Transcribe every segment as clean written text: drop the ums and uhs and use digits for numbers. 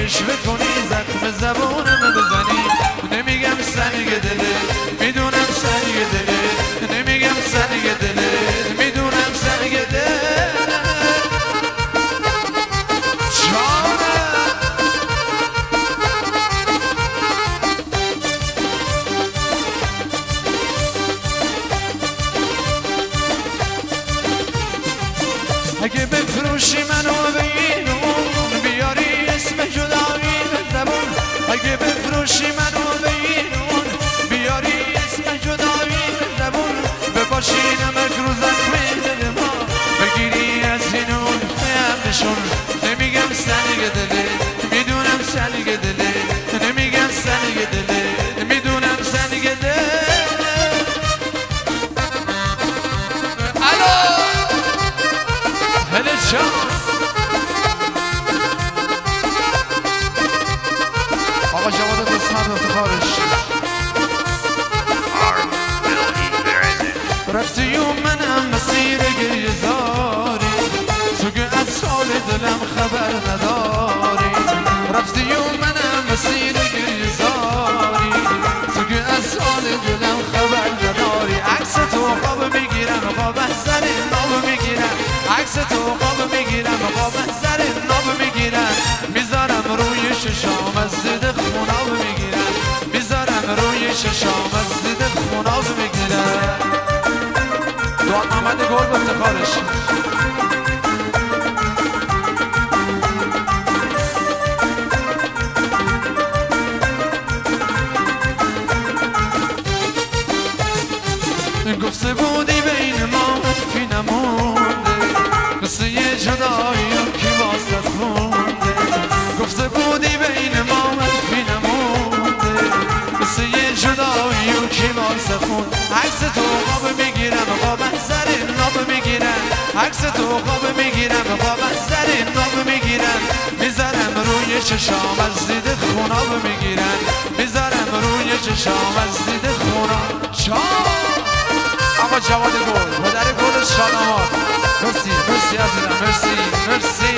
اشوه کنی زخم زبونم بزنی نمیگم سنگ دله میدونم سنگ دله نمیگم سنگ دله میدونم سنگ دله اگه بفروشی منو به این اون بیاری اسم جدایی به زبون اگه بفروشی منو به این اون بیاری اسم جدایی به زبون بپاشی نمک رو زخم دل ما بگیری از این اون نشون نمیگم سنگ دله میدونم سنگ دله نمیگم سنگ دله میدونم سنگ دله هله جان آقا جواد قسمت افتخارش رفتی و منم مسیر گریه زاری تو که از سال دلم خبر نداری رفتی و منم مسیر گریه زاری تو که از سال دلم خبر نداری عکس تو خواب میگیرم خواب از سر ناب میگیرم عکس تو خواب میگیرم خواب از سر ناب میگیرم میذارم روی ششام از زید خوناب میگیرم میذارم روی ششام از زید خوناب میگیرم دعا محمد گل به افتخارش گفته بودی بین ما حرفی نمونده مثل یه جدایی که واسط مونده گفته بودی بین ما حرفی نمونده مثل یه جدایی که واسط مونده عکس تو خواب میگیرم خواب از سر ناب میگیرم عکس تو خواب میگیرم خواب از سر ناب میگیرم میذارم روی چشام از دید خوناب میگیرم میذارم روی چشام از دید خوناب آقا جواد گل پدر گل شادامات مرسی مرسی عزیزم مرسی مرسی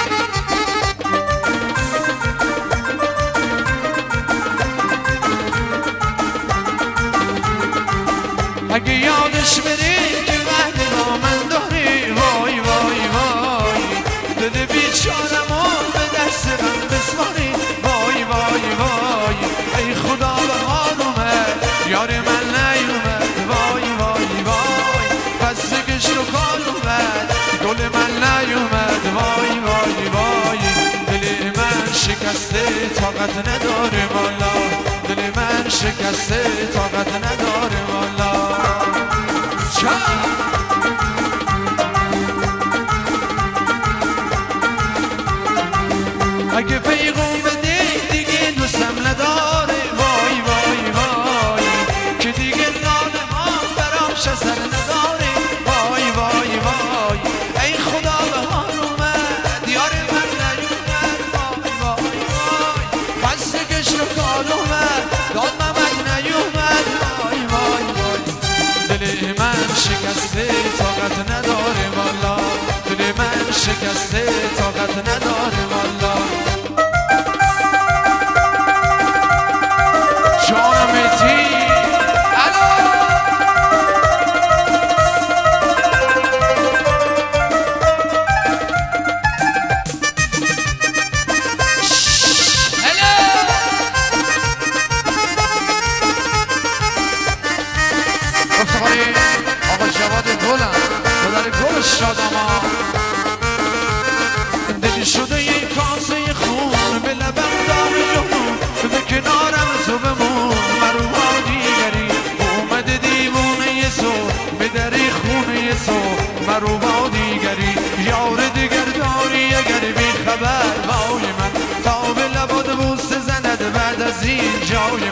اگه یادش بری که وحد با من داری وای وای وای دل بیچارمو به دست من بسپاری وای وای وای ای خدا به حال اومد یار من نیومد وای وای وای پس بکش رو کار اومد گل من نیومد وای وای وای دل من شکسته طاقت نداره والا دل من شکسته طاقت نداره والا اگه پیغام بده دیگه دوستم نداره وای وای وای که دیگه نان ما براش اثر نداره وای وای وای ای خدا به حال اومد یار من نیومد وای وای وای پس کش رو کار اومد داد محمد نیومد وای وای وای دل من شکسته طاقت نداره والا دل من شکسته طاقت نداره والا دلی شده یک کاسه خون به لبم داری جنون به کنارم تو بمون مروها دیگری اومده دیوونه سو به دری خونه سو مروها دیگری یار دیگر داری اگر بی خبر وای من تا به لباد بوسه زند بعد از این جای